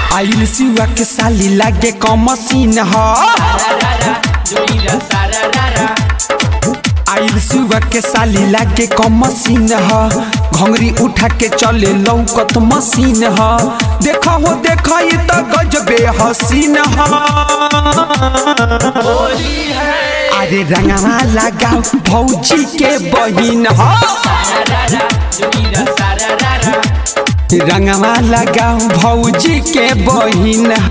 आइल सिवा के साली लागे कमसीन ह आइल सिवा के साली लागे कमसीन ह घंगरी उठा के चले लौकत मसीन ह देखा हो देखा ये तो गजबे हसीन ह अरे रंगवा लगाओ भौजी के बहिन ह रंगवा लगाओ भौजी के बहिन ह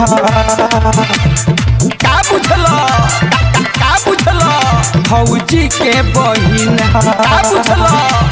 का बुझलो का बुझलो भौजी के बहिन ह का बुझलो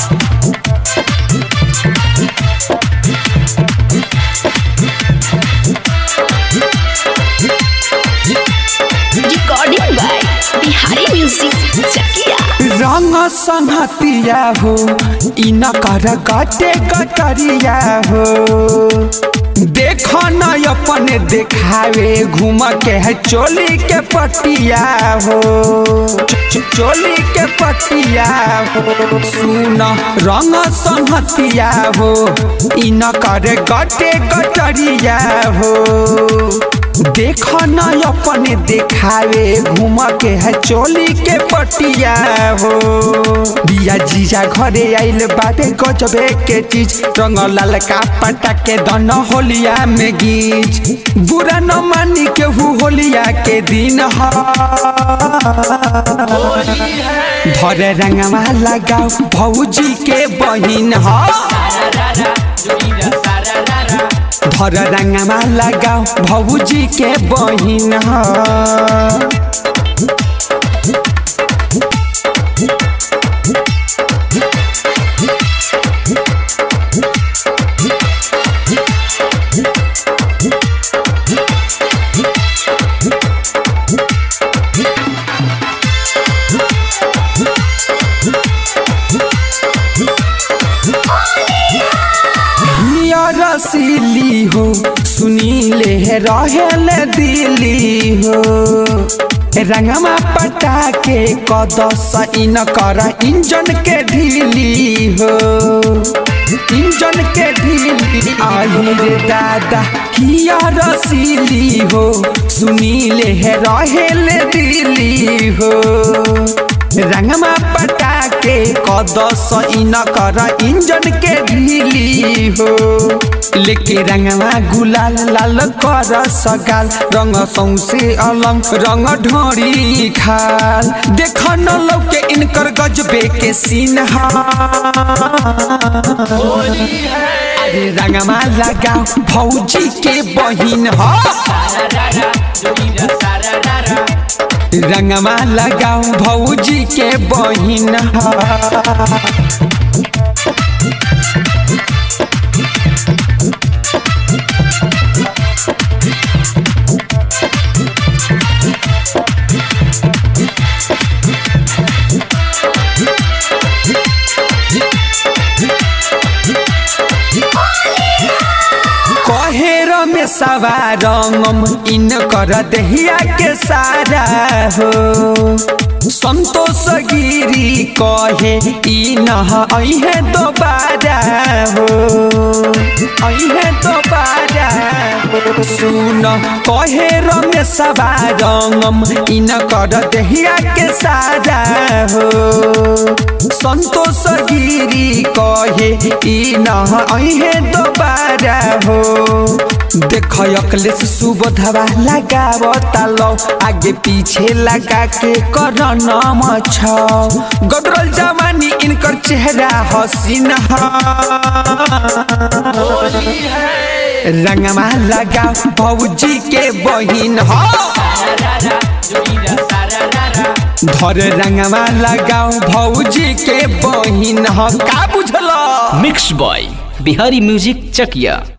recording by Bihari music Chakiya. रंग संहतिया हो इन कर गटे गटरिया हो देखो न अपने देखावे घूम के है चोली के पटिया हो चोली के पटिया हो सुन रंग संहतिया हो इन कर गटे गटरिया हो देखो न अपने देखावे घूम के है चोली के पटिया हो बिया जीजा घरे आइल बाबे गजबे के चीज रंग लाल का पटा के दन होलिया में गीज बुरा न मानी के होलिया के दिन ह धरे रंगवा लगाओ भौजी के बहिन ह धर रंगवा लगाओ भौजी के बहिन ह रसीली हो सुनीले है रहेल दिली हो रंगमा पटा के कदस इन कर इंजन के ढीली हो इंजन के ढीली आई रे दादा किया रसीली हो सुनीले है रहेल दिली हो रंगमा पटा के कदस इन कर इंजन के ढीली हो लेके रंगवा गुलाल लाल कर सगाल रंग सौसे अलंग रंग ढोरी खाल देख न लौके इनकर गजबे के सीन अरे रंगवा लगाओ भौजी के बहिन ह रंगवा लगाओ भौजी के बहिन ह में सवारंगम इन कर दहिया के सारा हो संतोष गिरी कहे इन अहे दोबारा हो अहे दोबारा हो सुन कहे रमेश सवारंगम इन कर दहिया के सारा हो संतोष गिरी कहे इन अहे दोबारा हो देख अखिलेश सुबोधवा लगाव तालो आगे पीछे लगा के कर नाम गदरल जवानी इनकर चेहरा हसीन रंगवा लगाओ भौजी के बहिन ह धर रंगवा लगाओ भौजी के बहिन ह का बुझलो मिक्स बॉय बिहारी म्यूजिक चकिया।